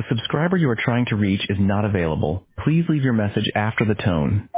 subscriber you are trying to reach is not available. Please leave your message after the tone.